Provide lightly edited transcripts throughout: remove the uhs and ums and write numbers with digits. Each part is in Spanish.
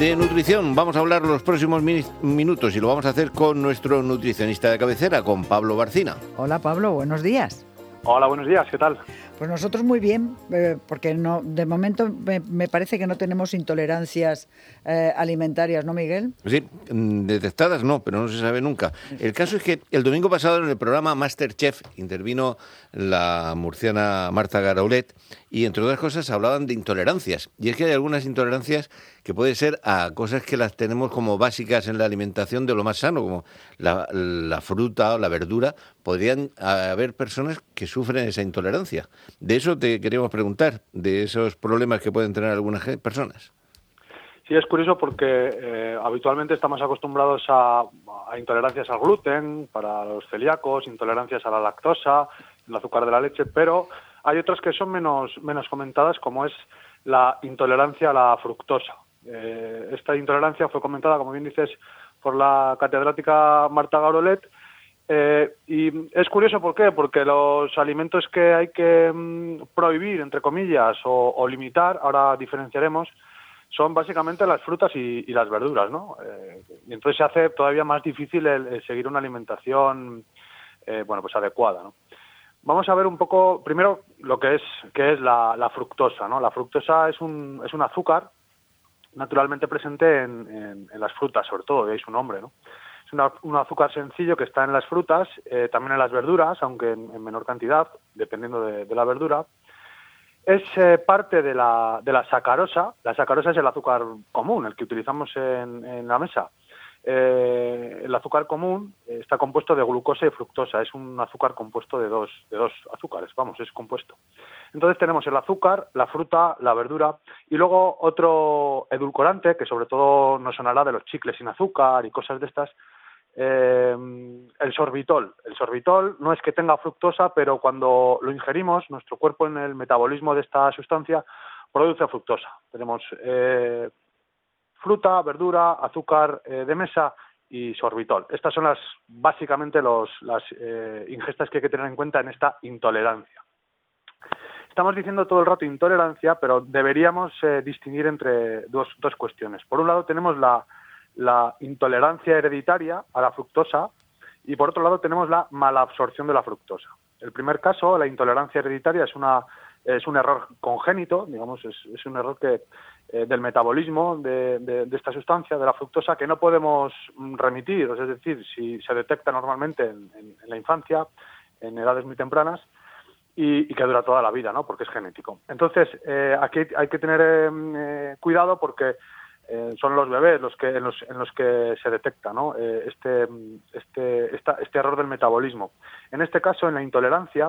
De nutrición vamos a hablar los próximos minutos y lo vamos a hacer con nuestro nutricionista de cabecera, con Pablo Barcina. Hola Pablo, buenos días. Hola, buenos días, ¿qué tal? Pues nosotros muy bien, porque no, de momento me parece que no tenemos intolerancias alimentarias, ¿no, Miguel? Sí, detectadas no, pero no se sabe nunca. El caso es que el domingo pasado en el programa MasterChef intervino la murciana Marta Garaulet y entre otras cosas hablaban de intolerancias. Y es que hay algunas intolerancias que pueden ser a cosas que las tenemos como básicas en la alimentación de lo más sano, como la fruta o la verdura. Podrían haber personas que sufren esa intolerancia. De eso te queríamos preguntar, de esos problemas que pueden tener algunas personas. Sí, es curioso porque habitualmente estamos acostumbrados a intolerancias al gluten, para los celíacos, intolerancias a la lactosa, el azúcar de la leche, pero hay otras que son menos comentadas, como es la intolerancia a la fructosa. Esta intolerancia fue comentada, como bien dices, por la catedrática Marta Garaulet, y es curioso, ¿por qué? Porque los alimentos que hay que prohibir, entre comillas, o limitar, ahora diferenciaremos, son básicamente las frutas y las verduras, ¿no? Y entonces se hace todavía más difícil el seguir una alimentación, pues adecuada, ¿no? Vamos a ver un poco, primero, lo que es la fructosa, ¿no? La fructosa es un azúcar naturalmente presente en las frutas, sobre todo, de ahí su nombre, ¿no? Es un azúcar sencillo que está en las frutas, también en las verduras, aunque en menor cantidad, dependiendo de la verdura. Es parte de la sacarosa. La sacarosa es el azúcar común, el que utilizamos en la mesa. El azúcar común está compuesto de glucosa y fructosa. Es un azúcar compuesto de dos azúcares, es compuesto. Entonces tenemos el azúcar, la fruta, la verdura y luego otro edulcorante que sobre todo nos sonará de los chicles sin azúcar y cosas de estas. El sorbitol. El sorbitol no es que tenga fructosa, pero cuando lo ingerimos, nuestro cuerpo en el metabolismo de esta sustancia produce fructosa. Tenemos fruta, verdura, azúcar de mesa y sorbitol. Estas son básicamente las ingestas que hay que tener en cuenta en esta intolerancia. Estamos diciendo todo el rato intolerancia, pero deberíamos distinguir entre dos cuestiones. Por un lado tenemos la intolerancia hereditaria a la fructosa y por otro lado tenemos la malabsorción de la fructosa. El primer caso, la intolerancia hereditaria, es un error congénito, digamos, es un error del metabolismo de esta sustancia, de la fructosa, que no podemos remitir, es decir, si se detecta normalmente en la infancia, en edades muy tempranas, y que dura toda la vida, ¿no? Porque es genético. Entonces, aquí hay que tener cuidado porque son los bebés en los que se detecta, ¿no? Este error del metabolismo. En este caso, en la intolerancia,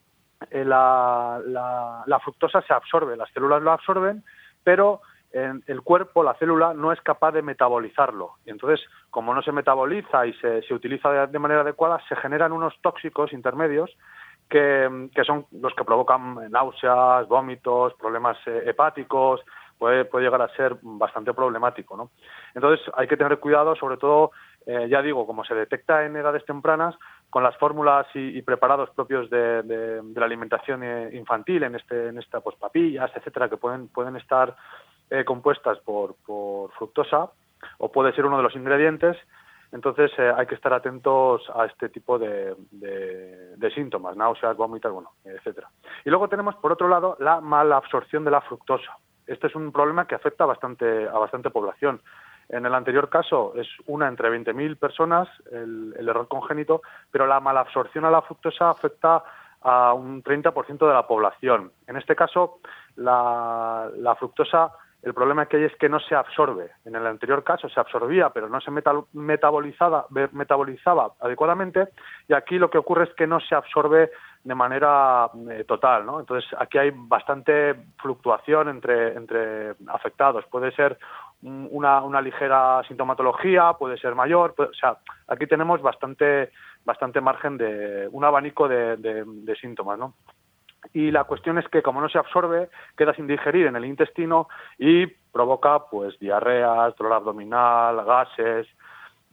la fructosa se absorbe, las células lo absorben, pero el cuerpo, la célula, no es capaz de metabolizarlo. Y entonces, como no se metaboliza y se utiliza de manera adecuada, se generan unos tóxicos intermedios que son los que provocan náuseas, vómitos, problemas hepáticos. Puede llegar a ser bastante problemático, ¿no? Entonces hay que tener cuidado, sobre todo, ya digo, como se detecta en edades tempranas, con las fórmulas y preparados propios de la alimentación infantil, en esta pues papillas, etcétera, que pueden estar compuestas por fructosa, o puede ser uno de los ingredientes. Entonces hay que estar atentos a este tipo de síntomas, náuseas, vómitos, etcétera. Y luego tenemos, por otro lado, la malabsorción de la fructosa. Este es un problema que afecta a bastante población. En el anterior caso es una entre 20.000 personas el error congénito, pero la malabsorción a la fructosa afecta a un 30% de la población. En este caso, la fructosa, el problema que hay es que no se absorbe. En el anterior caso se absorbía, pero no se metabolizaba adecuadamente, y aquí lo que ocurre es que no se absorbe de manera total, ¿no? Entonces aquí hay bastante fluctuación entre afectados. Puede ser una ligera sintomatología, puede ser mayor, aquí tenemos bastante margen un abanico de síntomas, ¿no? Y la cuestión es que, como no se absorbe, queda sin digerir en el intestino y provoca pues diarreas, dolor abdominal, gases,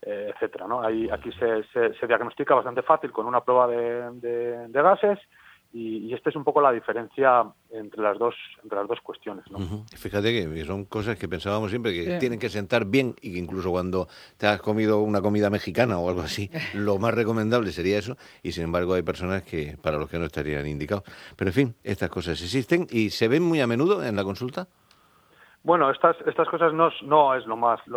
etcétera, ¿no? Aquí se diagnostica bastante fácil con una prueba de gases y esta es un poco la diferencia entre las dos cuestiones, ¿no? Fíjate que son cosas que pensábamos siempre que tienen que sentar bien y que incluso cuando te has comido una comida mexicana o algo así, lo más recomendable sería eso, y sin embargo hay personas que para los que no estarían indicados. Pero en fin, estas cosas existen y se ven muy a menudo en la consulta. Bueno, estas cosas no es lo más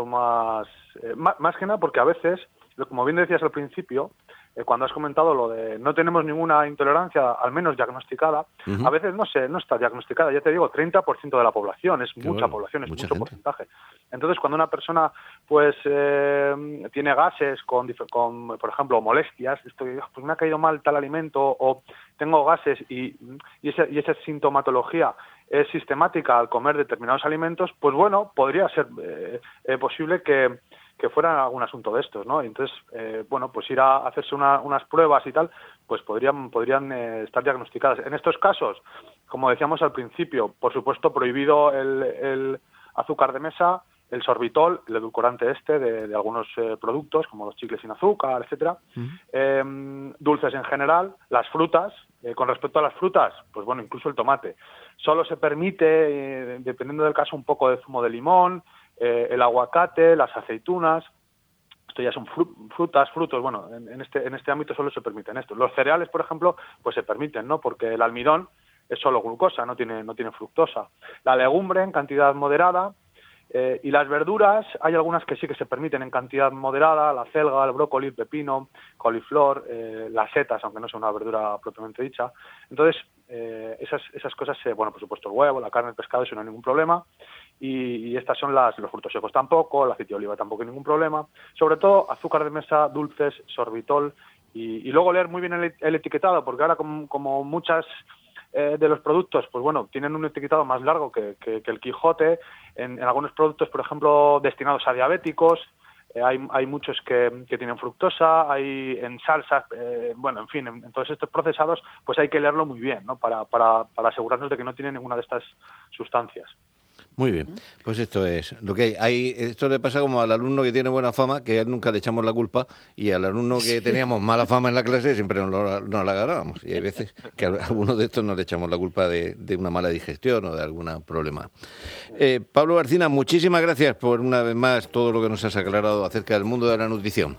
más que nada porque a veces, como bien decías al principio, cuando has comentado lo de no tenemos ninguna intolerancia, al menos diagnosticada, a veces no está diagnosticada, ya te digo, 30% de la población, es mucha población, es mucho porcentaje. Entonces, cuando una persona pues tiene gases con, por ejemplo, molestias, pues me ha caído mal tal alimento, o tengo gases y esa sintomatología es sistemática al comer determinados alimentos, pues bueno, podría ser posible que fuera algún asunto de estos, ¿no? Entonces, bueno, pues ir a hacerse unas pruebas y tal, pues podrían estar diagnosticadas. En estos casos, como decíamos al principio, por supuesto prohibido el azúcar de mesa, el sorbitol, el edulcorante de algunos productos, como los chicles sin azúcar, etcétera, dulces en general, las frutas. Con respecto a las frutas, pues bueno, incluso el tomate. Solo se permite, dependiendo del caso, un poco de zumo de limón, el aguacate, las aceitunas. Esto ya son frutos, bueno, en este ámbito solo se permiten esto. Los cereales, por ejemplo, pues se permiten, ¿no? Porque el almidón es solo glucosa, no tiene fructosa. La legumbre en cantidad moderada, y las verduras, hay algunas que sí que se permiten en cantidad moderada, la selga, el brócoli, el pepino, coliflor, las setas, aunque no sea una verdura propiamente dicha. Entonces, esas cosas, bueno, por supuesto el huevo, la carne, el pescado, eso no hay ningún problema. Y estas son los frutos secos tampoco, el aceite de oliva tampoco hay ningún problema. Sobre todo azúcar de mesa, dulces, sorbitol, y luego leer muy bien el etiquetado, porque ahora como muchas de los productos, pues bueno, tienen un etiquetado más largo que el Quijote. En algunos productos, por ejemplo, destinados a diabéticos, hay muchos que tienen fructosa, hay en salsas, bueno, en fin, en todos estos procesados, pues hay que leerlo muy bien, ¿no? Para asegurarnos de que no tiene ninguna de estas sustancias. Muy bien, pues esto es lo que hay. Esto le pasa como al alumno que tiene buena fama, que a él nunca le echamos la culpa, y al alumno que teníamos mala fama en la clase siempre nos la ganábamos. Y hay veces que a algunos de estos no le echamos la culpa de una mala digestión o de algún problema. Pablo Barcina, muchísimas gracias por una vez más todo lo que nos has aclarado acerca del mundo de la nutrición.